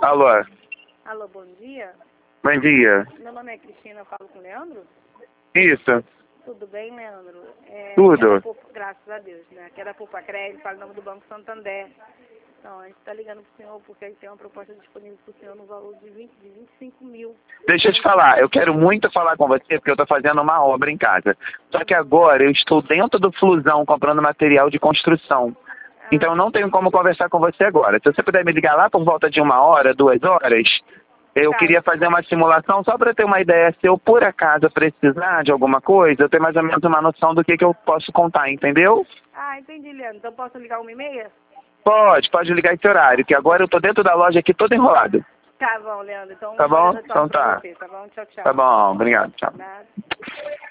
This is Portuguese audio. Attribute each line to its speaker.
Speaker 1: Alô?
Speaker 2: Alô, bom dia.
Speaker 1: Bom dia.
Speaker 2: Meu nome é Cristina, eu falo com o Leandro.
Speaker 1: Isso.
Speaker 2: Tudo bem, Leandro?
Speaker 1: Tudo.
Speaker 2: Graças a Deus, né? Aqui é da Poupa Crédito, fala em nome do Banco Santander. Então, a gente está ligando para o senhor porque a gente tem uma proposta disponível para o senhor no valor de 25 mil.
Speaker 1: Deixa eu te falar, eu quero muito falar com você porque eu estou fazendo uma obra em casa. Só que agora eu estou dentro do Flusão comprando material de construção. Então eu não tenho como conversar com você agora. Se você puder me ligar lá por volta de 1 hora, 2 horas, eu queria fazer uma simulação só para ter uma ideia. Se eu por acaso precisar de alguma coisa, eu tenho mais ou menos uma noção do que eu posso contar, entendeu?
Speaker 2: Ah, entendi, Leandro. Então posso ligar 1h30?
Speaker 1: Pode ligar esse horário, que agora eu tô dentro da loja aqui todo enrolado.
Speaker 2: Tá bom, Leandro. Então,
Speaker 1: Tá bom?
Speaker 2: boa
Speaker 1: Então
Speaker 2: sorte pra
Speaker 1: tá.
Speaker 2: você, tá bom? Tchau, tchau.
Speaker 1: Tá bom, obrigado, tchau.
Speaker 2: Nada.